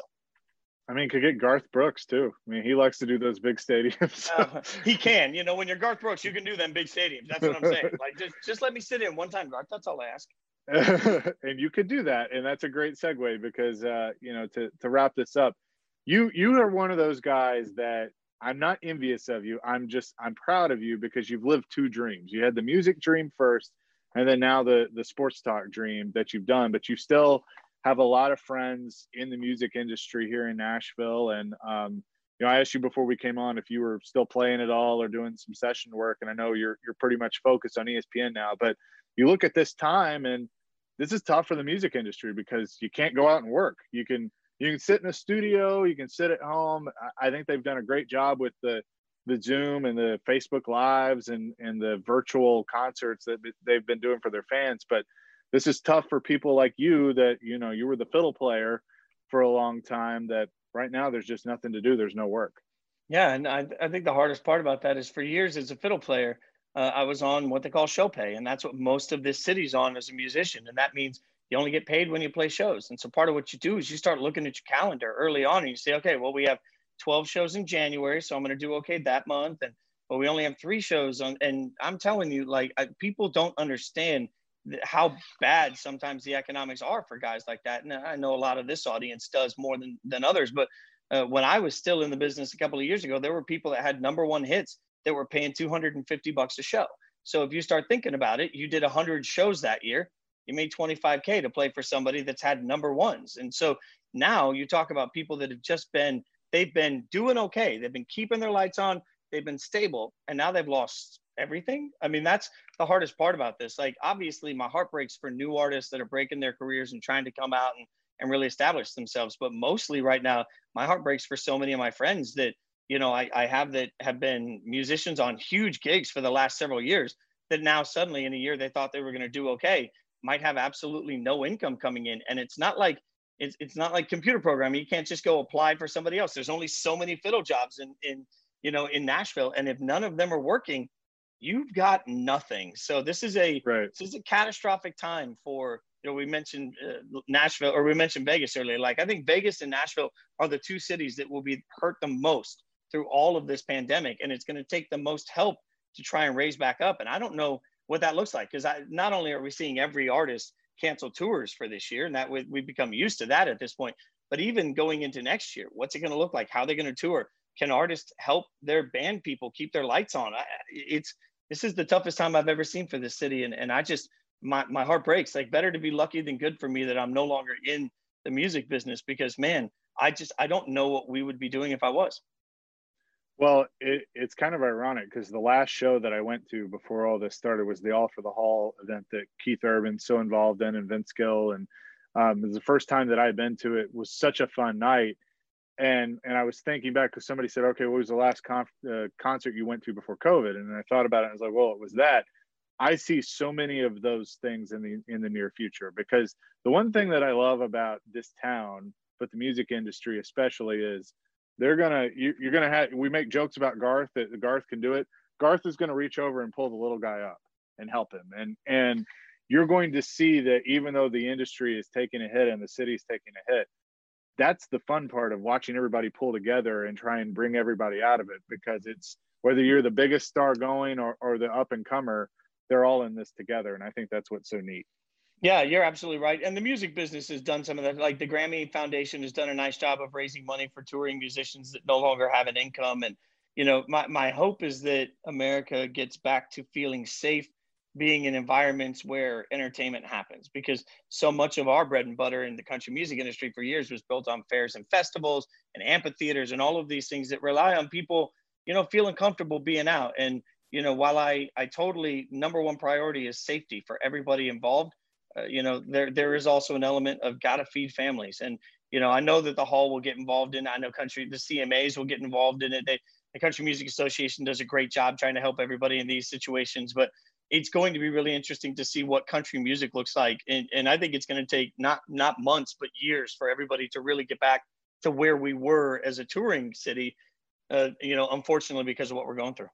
I mean, could get Garth Brooks too. I mean, he likes to do those big stadiums. uh, he can. You know, when you're Garth Brooks, you can do them big stadiums. That's what I'm saying. Like, just, just let me sit in one time, Garth. That's all I ask. And you could do that, and that's a great segue because, uh, you know, to to wrap this up, you you are one of those guys that I'm not envious of you. I'm just I'm proud of you because you've lived two dreams. You had the music dream first, and then now the the sports talk dream that you've done. But you still have a lot of friends in the music industry here in Nashville. And, um, you know, I asked you before we came on if you were still playing at all or doing some session work. And I know you're, you're pretty much focused on E S P N now, but you look at this time and this is tough for the music industry because you can't go out and work. You can, you can sit in a studio, you can sit at home. I think they've done a great job with the, the Zoom and the Facebook Lives and, and the virtual concerts that they've been doing for their fans. But this is tough for people like you that, you know, you were the fiddle player for a long time, that right now there's just nothing to do. There's no work. Yeah. And I, I think the hardest part about that is for years as a fiddle player, uh, I was on what they call show pay. And that's what most of this city's on as a musician. And that means you only get paid when you play shows. And so part of what you do is you start looking at your calendar early on and you say, okay, well, we have twelve shows in January, so I'm going to do okay that month. And but we only have three shows on, and I'm telling you, like I, people don't understand how bad sometimes the economics are for guys like that. And I know a lot of this audience does more than, than others, but uh, when I was still in the business a couple of years ago, there were people that had number one hits that were paying two hundred fifty bucks a show. So if you start thinking about it, you did a hundred shows that year, you made twenty-five K to play for somebody that's had number ones. And so now you talk about people that have just been, they've been doing okay. They've been keeping their lights on. They've been stable, and now they've lost everything. I mean, that's the hardest part about this. Like, obviously my heart breaks for new artists that are breaking their careers and trying to come out and, and really establish themselves. But mostly right now, my heart breaks for so many of my friends that, you know, I, I have that have been musicians on huge gigs for the last several years that now suddenly in a year they thought they were going to do okay, might have absolutely no income coming in. And it's not like, it's, it's not like computer programming. You can't just go apply for somebody else. There's only so many fiddle jobs in, in, you know, in Nashville. And if none of them are working, you've got nothing. So this is a, right. this is a catastrophic time for, you know, we mentioned uh, Nashville, or we mentioned Vegas earlier. Like, I think Vegas and Nashville are the two cities that will be hurt the most through all of this pandemic. And it's going to take the most help to try and raise back up. And I don't know what that looks like, because I, not only are we seeing every artist cancel tours for this year, and that we, we've become used to that at this point, but even going into next year, what's it going to look like? How are they going to tour? Can artists help their band people keep their lights on? I, it's, this is the toughest time I've ever seen for this city. And, and I just, my, my heart breaks. Like, better to be lucky than good for me that I'm no longer in the music business, because man, I just, I don't know what we would be doing if I was. Well, it, it's kind of ironic because the last show that I went to before all this started was the All for the Hall event that Keith Urban's so involved in, and Vince Gill. And um, it was the first time that I had been to it. It was such a fun night. And and I was thinking back because somebody said, okay, what was the last conf- uh, concert you went to before COVID? And I thought about it and I was like, well, it was that. I see so many of those things in the in the near future, because the one thing that I love about this town, but the music industry especially, is they're gonna you, you're gonna have, we make jokes about Garth, that Garth can do it. Garth is gonna reach over and pull the little guy up and help him, and and you're going to see that even though the industry is taking a hit and the city's taking a hit, that's the fun part of watching everybody pull together and try and bring everybody out of it, because it's, whether you're the biggest star going or, or the up and comer, they're all in this together. And I think that's what's so neat. Yeah, you're absolutely right. And the music business has done some of that. Like, the Grammy Foundation has done a nice job of raising money for touring musicians that no longer have an income. And, you know, my, my hope is that America gets back to feeling safe being in environments where entertainment happens, because so much of our bread and butter in the country music industry for years was built on fairs and festivals and amphitheaters and all of these things that rely on people, you know, feeling comfortable being out. And, you know, while I, I totally, number one priority is safety for everybody involved, uh, you know, there, there is also an element of gotta feed families. And, you know, I know that the hall will get involved in, I know country, the C M As will get involved in it. They, the Country Music Association does a great job trying to help everybody in these situations, but it's going to be really interesting to see what country music looks like. And, and I think it's going to take not, not months, but years for everybody to really get back to where we were as a touring city, uh, you know, unfortunately, because of what we're going through.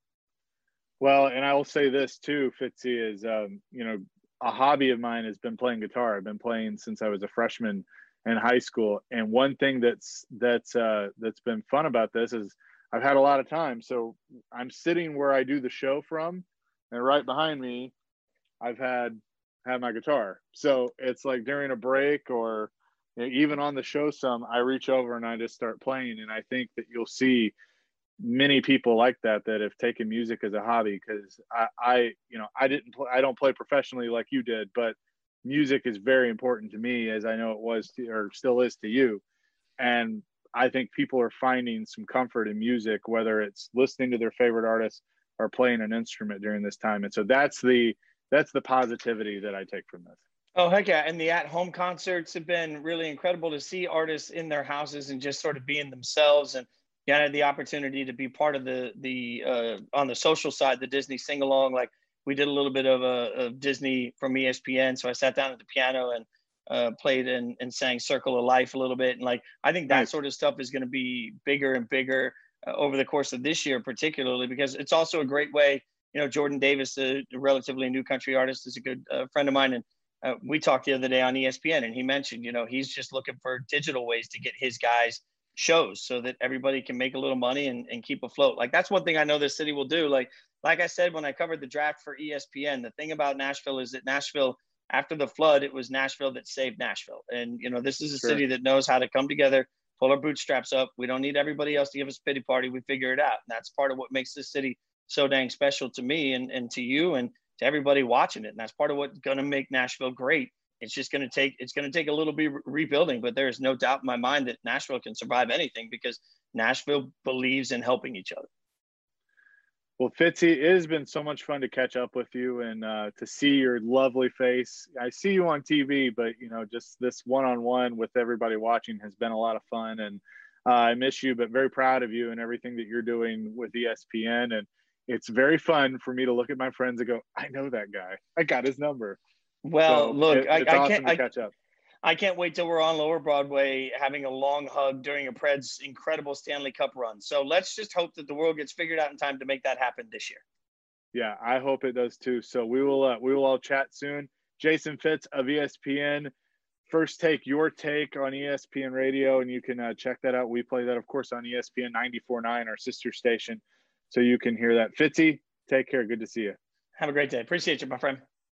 Well, and I will say this too, Fitzy, is, um, you know, a hobby of mine has been playing guitar. I've been playing since I was a freshman in high school. And one thing that's, that's, uh, that's been fun about this is I've had a lot of time. So I'm sitting where I do the show from, and right behind me, I've had had my guitar. So it's like during a break, or you know, even on the show some, I reach over and I just start playing. And I think that you'll see many people like that, that have taken music as a hobby. Because I, I, you know, I didn't play, I don't play professionally like you did, but music is very important to me, as I know it was to, or still is to you. And I think people are finding some comfort in music, whether it's listening to their favorite artists or playing an instrument during this time. And so that's the that's the positivity that I take from this. Oh, heck yeah. And the at-home concerts have been really incredible to see artists in their houses and just sort of being themselves. And yeah, I had the opportunity to be part of the, the uh, on the social side, the Disney sing-along. Like, we did a little bit of, a, of Disney from E S P N. So I sat down at the piano and uh, played and, and sang Circle of Life a little bit. And like, I think that nice. Sort of stuff is going to be bigger and bigger uh, over the course of this year, particularly because it's also a great way. You know, Jordan Davis, a relatively new country artist, is a good uh, friend of mine. And uh, we talked the other day on E S P N, and he mentioned, you know, he's just looking for digital ways to get his guys shows so that everybody can make a little money and, and keep afloat. Like that's one thing I know this city will do. Like, like I said, when I covered the draft for E S P N, the thing about Nashville is that Nashville, after the flood, it was Nashville that saved Nashville. And, you know, this is a sure. city that knows how to come together, pull our bootstraps up. We don't need everybody else to give us a pity party. We figure it out. And that's part of what makes this city so dang special to me and, and to you and to everybody watching it. And that's part of what's going to make Nashville great. It's just going to take, it's going to take a little bit rebuilding, but there is no doubt in my mind that Nashville can survive anything because Nashville believes in helping each other. Well, Fitzy, it has been so much fun to catch up with you and uh, to see your lovely face. I see you on T V, but, you know, just this one-on-one with everybody watching has been a lot of fun. And uh, I miss you, but very proud of you and everything that you're doing with E S P N. And it's very fun for me to look at my friends and go, I know that guy. I got his number. Well, so look, it, I, it's I awesome can't to I, catch up. I can't wait till we're on Lower Broadway having a long hug during a Preds incredible Stanley Cup run. So let's just hope that the world gets figured out in time to make that happen this year. Yeah, I hope it does too. So we will uh, we will all chat soon. Jason Fitz of E S P N. First Take, your take on E S P N Radio, and you can uh, check that out. We play that, of course, on E S P N ninety-four point nine, our sister station, so you can hear that. Fitzy, take care. Good to see you. Have a great day. Appreciate you, my friend.